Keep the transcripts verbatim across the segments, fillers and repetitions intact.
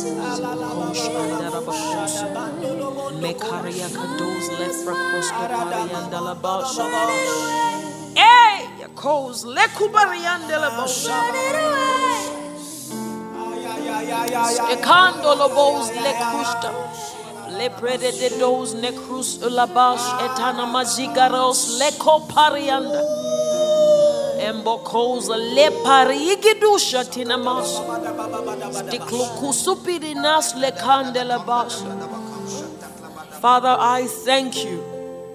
Mekaria kados lefra costa parianda la basha. Hey, yakos lekubarianda la basha. Ekando lobos lekusta. Leprede de dos necrus ulabash etana mazigaros leko parianda. Embokos le parigidusha tinamas. Stiklukusupidinas le candela basha. Father, I thank you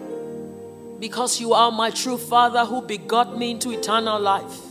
because you are my true Father who begot me into eternal life.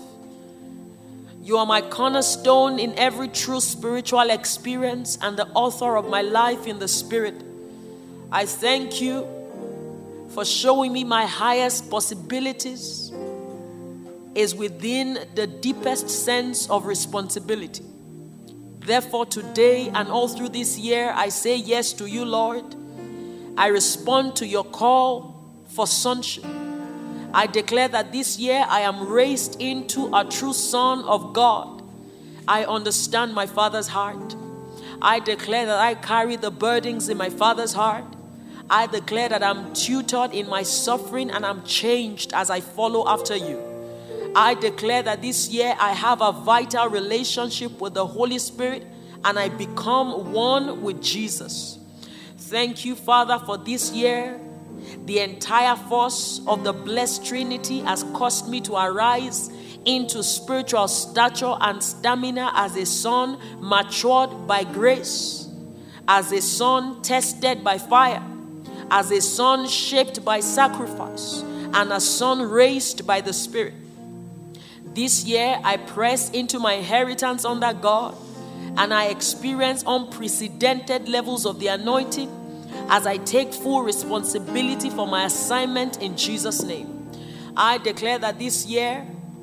You are my cornerstone in every true spiritual experience and the author of my life in the Spirit. I thank you for showing me my highest possibilities is within the deepest sense of responsibility. Therefore, today and all through this year, I say yes to you, Lord. I respond to your call for sonship. I declare that this year I am raised into a true son of God. I understand my Father's heart. I declare that I carry the burdens in my Father's heart. I declare that I'm tutored in my suffering and I'm changed as I follow after you. I declare that this year I have a vital relationship with the Holy Spirit and I become one with Jesus. Thank you, Father, for this year. The entire force of the blessed Trinity has caused me to arise into spiritual stature and stamina as a son matured by grace, as a son tested by fire, as a son shaped by sacrifice, and a son raised by the Spirit. This year, I press into my inheritance under God, and I experience unprecedented levels of the anointing as I take full responsibility for my assignment in Jesus' name. I declare that this year,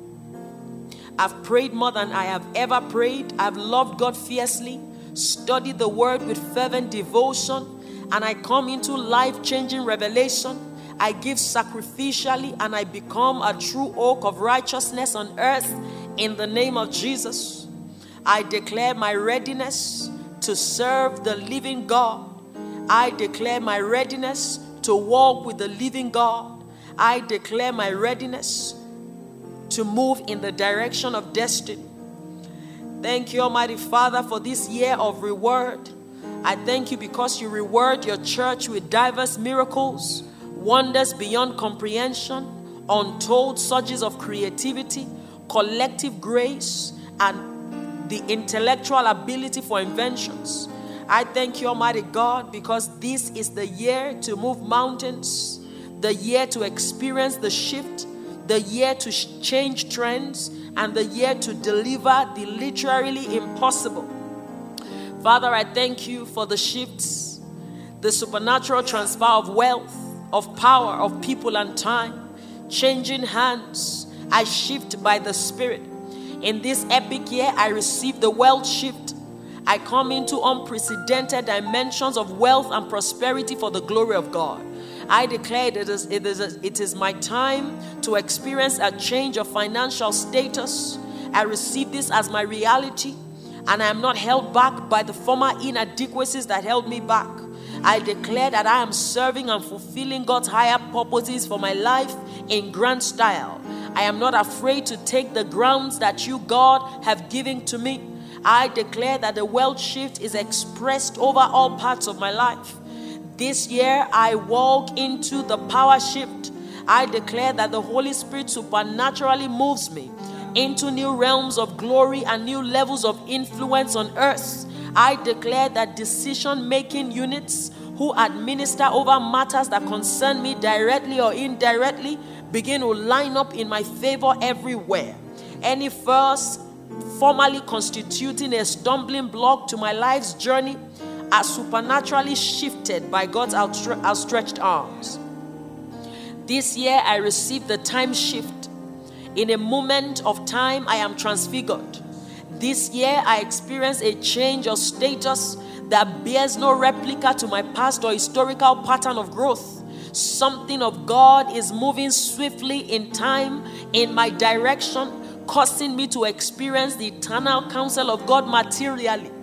I've prayed more than I have ever prayed. I've loved God fiercely, studied the Word with fervent devotion, and I come into life-changing revelation. I give sacrificially, and I become a true oak of righteousness on earth in the name of Jesus. I declare my readiness to serve the living God. I declare my readiness to walk with the living God. I declare my readiness to move in the direction of destiny. Thank you, Almighty Father, for this year of reward. I thank you because you reward your church with diverse miracles, wonders beyond comprehension, untold surges of creativity, collective grace, and the intellectual ability for inventions. I thank you, Almighty God, because this is the year to move mountains, the year to experience the shift, the year to change trends, and the year to deliver the literally impossible. Father, I thank you for the shifts, the supernatural transfer of wealth, of power, of people and time, changing hands. I shift by the Spirit. In this epic year, I receive the wealth shift. I come into unprecedented dimensions of wealth and prosperity for the glory of God. I declare it is, it is, it is my time to experience a change of financial status. I receive this as my reality, and I am not held back by the former inadequacies that held me back. I declare that I am serving and fulfilling God's higher purposes for my life in grand style. I am not afraid to take the grounds that you, God, have given to me. I declare that the wealth shift is expressed over all parts of my life. This year, I walk into the power shift. I declare that the Holy Spirit supernaturally moves me into new realms of glory and new levels of influence on earth. I declare that decision-making units who administer over matters that concern me directly or indirectly begin to line up in my favor everywhere. Any first formally constituting a stumbling block to my life's journey are supernaturally shifted by God's outstre- outstretched arms. This year, I received the time shift. In a moment of time, I am transfigured. This year, I experience a change of status that bears no replica to my past or historical pattern of growth. Something of God is moving swiftly in time in my direction, causing me to experience the eternal counsel of God materially.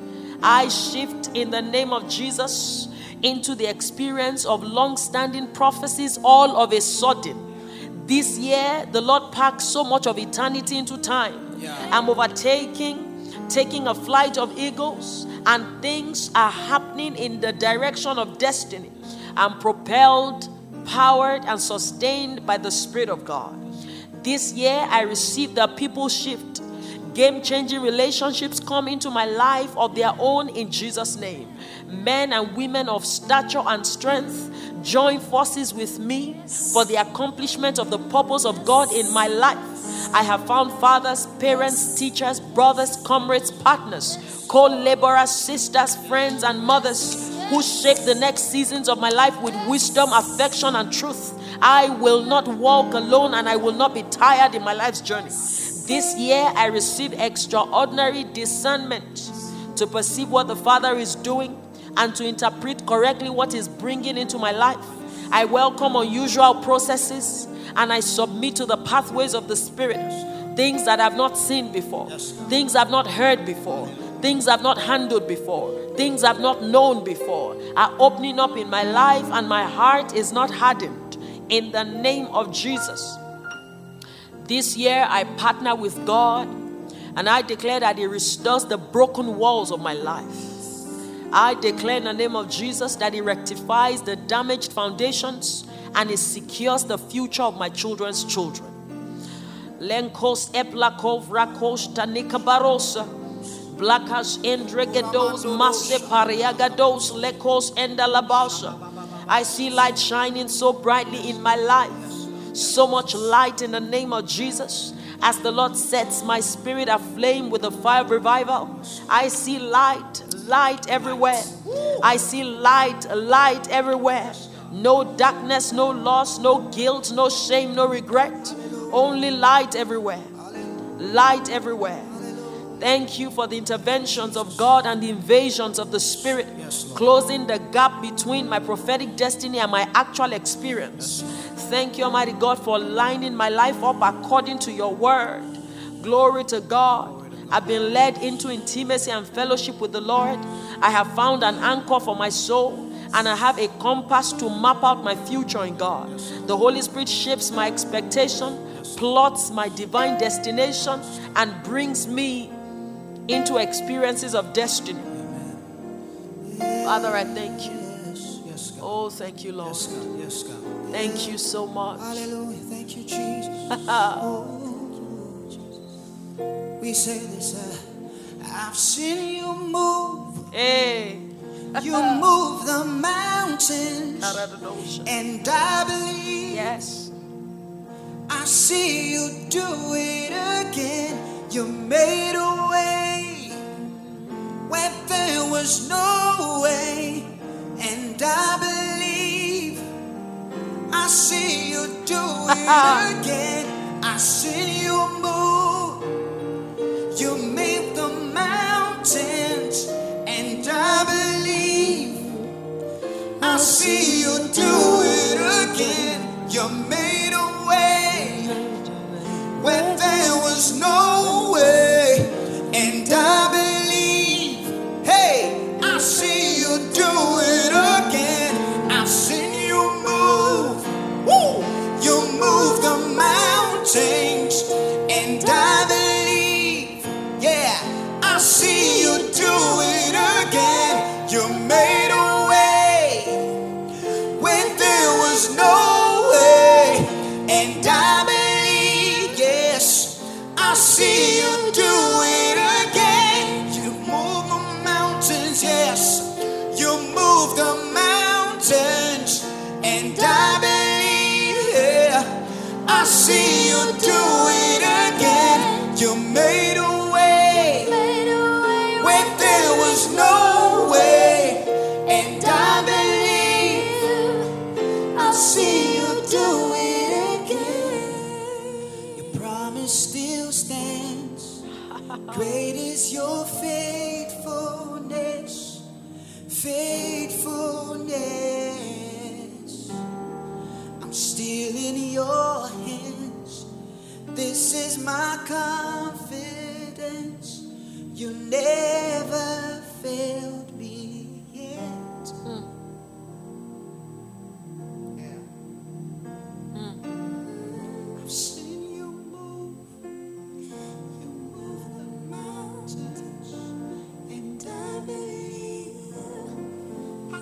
I shift in the name of Jesus into the experience of long-standing prophecies all of a sudden. This year, the Lord packed so much of eternity into time. Yeah. I'm overtaking, taking a flight of eagles, and things are happening in the direction of destiny. I'm propelled, powered, and sustained by the Spirit of God. This year, I received the people shift. Game-changing relationships come into my life of their own in Jesus' name. Men and women of stature and strength join forces with me for the accomplishment of the purpose of God in my life. I have found fathers, parents, teachers, brothers, comrades, partners, co-laborers, sisters, friends, and mothers who shape the next seasons of my life with wisdom, affection, and truth. I will not walk alone, and I will not be tired in my life's journey. This year, I received extraordinary discernment to perceive what the Father is doing and to interpret correctly what He's bringing into my life. I welcome unusual processes and I submit to the pathways of the Spirit. Things that I've not seen before, things I've not heard before, things I've not handled before, things I've not known before are opening up in my life, and my heart is not hardened in the name of Jesus. This year, I partner with God, and I declare that He restores the broken walls of my life. I declare in the name of Jesus that He rectifies the damaged foundations and He secures the future of my children's children. Lenkos eplakov rakos tanika barosa, blakas endregedos masse pariagados lekos endalabasa. I see light shining so brightly in my life. So much light in the name of Jesus. As the Lord sets my spirit aflame with the fire of revival, I see light, light everywhere. I see light, light everywhere. No darkness, no loss, no guilt, no shame, no regret. Only light everywhere. Light everywhere. Thank you for the interventions of God and the invasions of the Spirit, closing the gap between my prophetic destiny and my actual experience. Thank you, Almighty God, for lining my life up according to your word. Glory to God. I've been led into intimacy and fellowship with the Lord. I have found an anchor for my soul, and I have a compass to map out my future in God. The Holy Spirit shapes my expectation, plots my divine destination, and brings me into experiences of destiny. Father, I thank you. Oh, thank you, Lord. Yes, God. Yes, God. Thank you so much. Hallelujah. Thank you, Jesus. Oh, Jesus. We say this. Uh, I've seen you move. Hey. You move the mountains. And I believe. Yes. I see you do it again. You made a way where there was no way. And I believe I see you do it again. I see you move. You made the mountains. And I believe I see you do it again. You made a way where there was no way. And I believe, hey, I see you do it again. I've seen you move. Woo! You move the mountains. And I believe, yeah, I see you do it again. You made a way when there was no way. And I believe, yes, I see you do it again. You move the mountains, yes. You move the mountains. And I believe, yeah, I see you do it again. You made a way when there was no way. And I believe I see you do it again. Your promise still stands. Great is your faithfulness. Faithfulness. I'm still in your hands. This is my confidence. You never fail.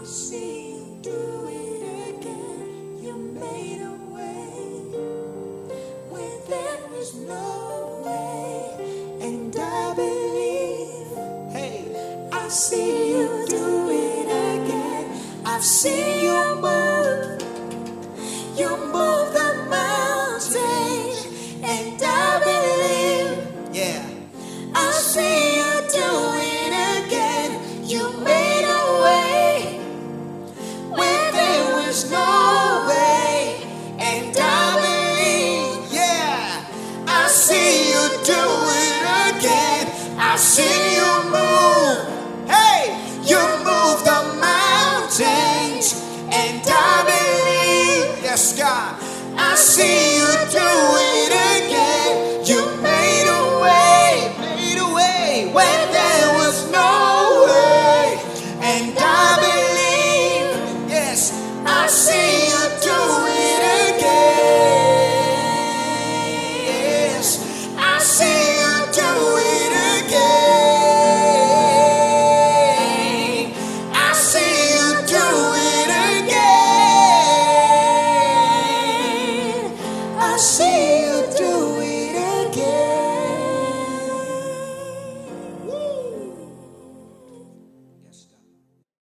I see you do it again. You made a way where there is no way, and I believe. Hey, I see you do it again. I've seen